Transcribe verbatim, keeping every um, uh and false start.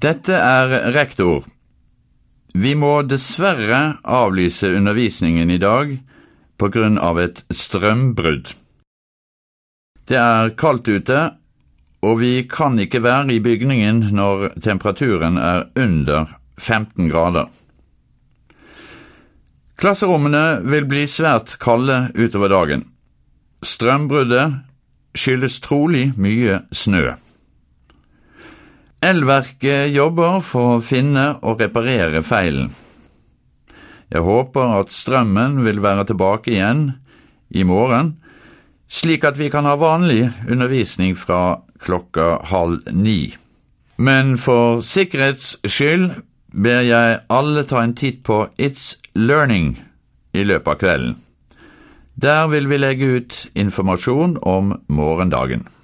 Dette er rektor. Vi må dessverre avlyse undervisningen i dag på grunn av et strømbrudd. Det er kaldt ute, og vi kan ikke være i bygningen når temperaturen er under femten grader. Klasserommene vil bli svært kalde utover dagen. Strømbruddet skyldes trolig mye snø. Elverket jobber for å finne og reparere feilen. Jeg håper at strømmen vil være tilbake igjen i morgen, slik at vi kan ha vanlig undervisning fra klokka halv ni. Men for sikkerhets skyld ber jeg alle ta en titt på It's Learning i løpet av kvelden. Der vil vi legge ut informasjon om morgendagen.